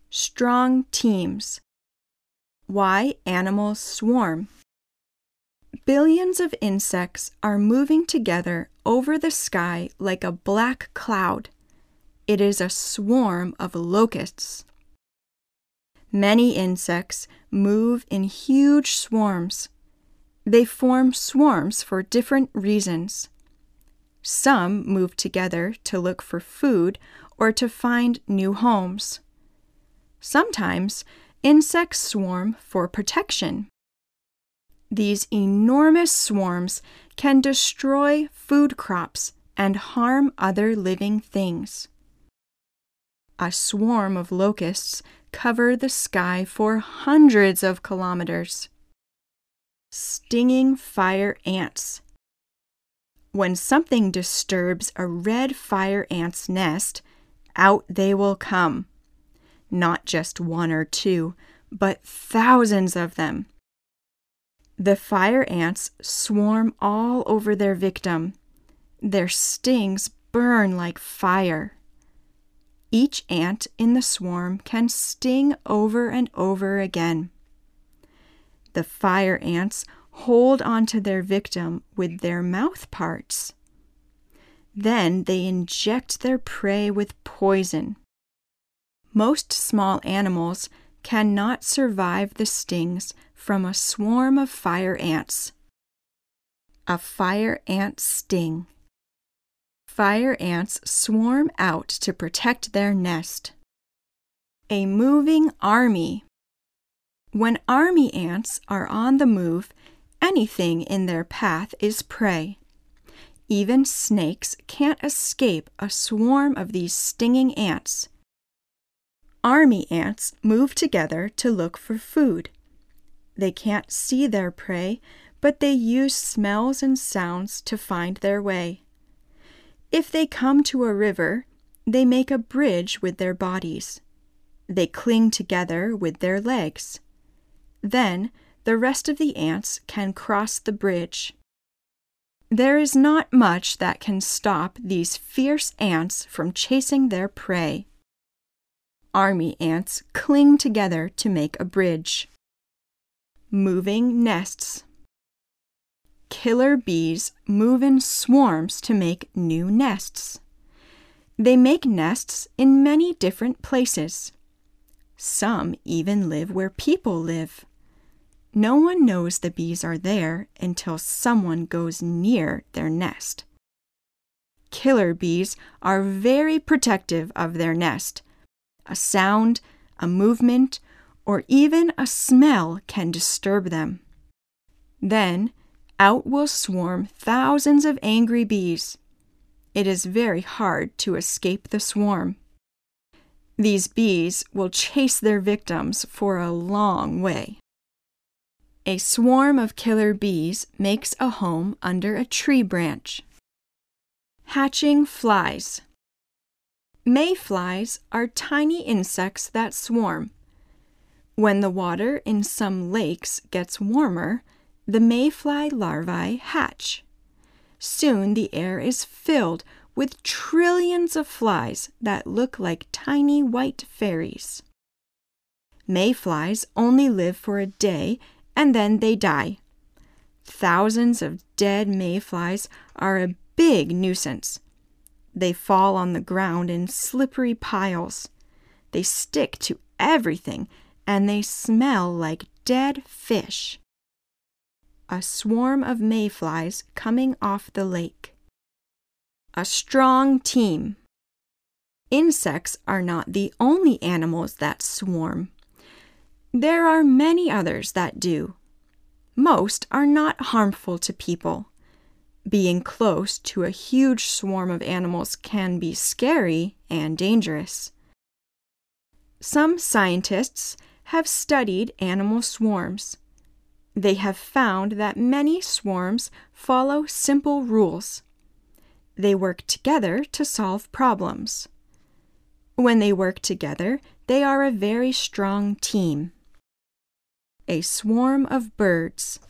Strong teams. Why animals swarm. Billions of insects are moving together over the sky like a black cloud. It is a swarm of locusts. Many insects move in huge swarms. They form swarms for different reasons. Some move together to look for food or to find new homes. Sometimes insects swarm for protection. These enormous swarms can destroy food crops and harm other living things. A swarm of locusts cover the sky for hundreds of kilometers. Stinging fire ants. When something disturbs a red fire ant's nest, out they will come. Not just one or two, but thousands of them. The fire ants swarm all over their victim. Their stings burn like fire. Each ant in the swarm can sting over and over again. The fire ants hold onto their victim with their mouth parts. Then they inject their prey with poison. Most small animals cannot survive the stings from a swarm of fire ants. A fire ant sting. Fire ants swarm out to protect their nest. A moving army. When army ants are on the move, anything in their path is prey. Even snakes can't escape a swarm of these stinging ants. Army ants move together to look for food. They can't see their prey, but they use smells and sounds to find their way. If they come to a river, they make a bridge with their bodies. They cling together with their legs. Then the rest of the ants can cross the bridge. There is not much that can stop these fierce ants from chasing their prey. Army ants cling together to make a bridge. Moving nests. Killer bees move in swarms to make new nests. They make nests in many different places. Some even live where people live. No one knows the bees are there until someone goes near their nest. Killer bees are very protective of their nest. A sound, a movement, or even a smell can disturb them. Then, out will swarm thousands of angry bees. It is very hard to escape the swarm. These bees will chase their victims for a long way. A swarm of killer bees makes a home under a tree branch. Hatching flies. Mayflies are tiny insects that swarm. When the water in some lakes gets warmer, the mayfly larvae hatch. Soon the air is filled with trillions of flies that look like tiny white fairies. Mayflies only live for a day and then they die. Thousands of dead mayflies are a big nuisance. They fall on the ground in slippery piles. They stick to everything and they smell like dead fish. A swarm of mayflies coming off the lake. A strong team. Insects are not the only animals that swarm. There are many others that do. Most are not harmful to people. Being close to a huge swarm of animals can be scary and dangerous. Some scientists have studied animal swarms. They have found that many swarms follow simple rules. They work together to solve problems. When they work together, they are a very strong team. A swarm of birds.